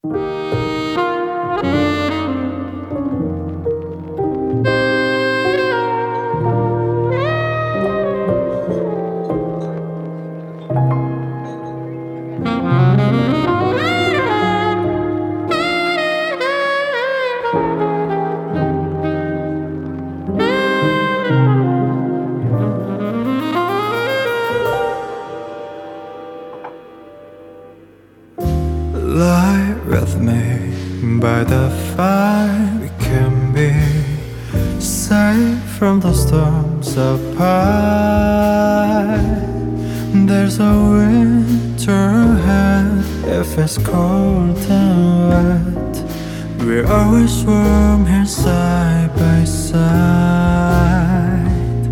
Lie with me by the fire. We can be safe from the storms of pie. There's a winter ahead. If it's cold and wet, we're always warm here side by side.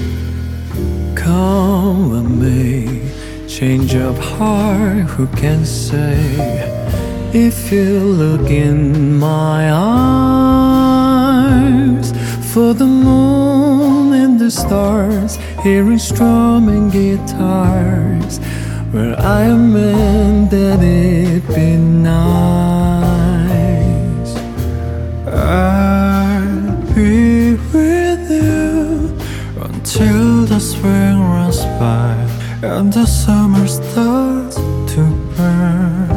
Come with me, change of heart, who can say? If you look in my eyes, for the moon and the stars, hearing strumming guitars, where I am meant that it be nice. I'll be with you until the spring runs by and the summer starts to burn.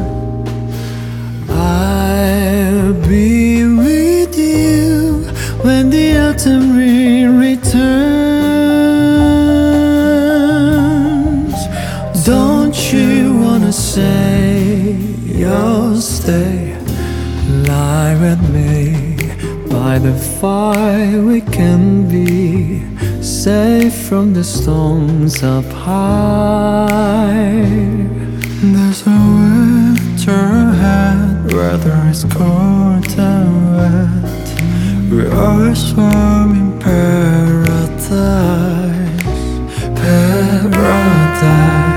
I'll be with you when the autumn rain returns. Don't you wanna say you'll stay? Lie with me by the fire. We can be safe from the storms up high. There's a winter ahead, weather is cold and wet. We're always warm in paradise, paradise.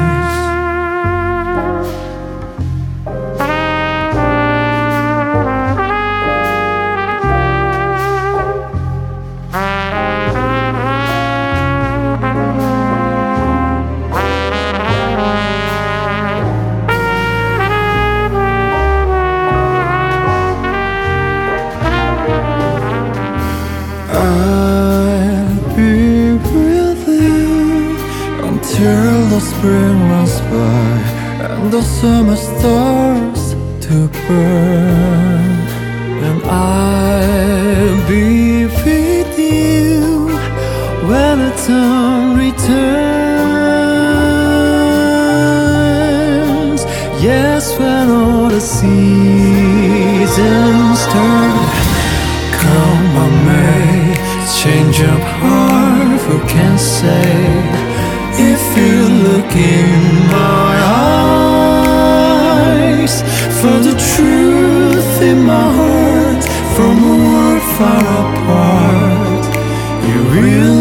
I'll be with you until the spring runs by and the summer starts to burn. And I'll be with you when the time returns. Yes, when all the seasons turn. Come on, May, change of heart, who can say? If you look in my eyes, for the truth in my heart, from a world far apart, you realize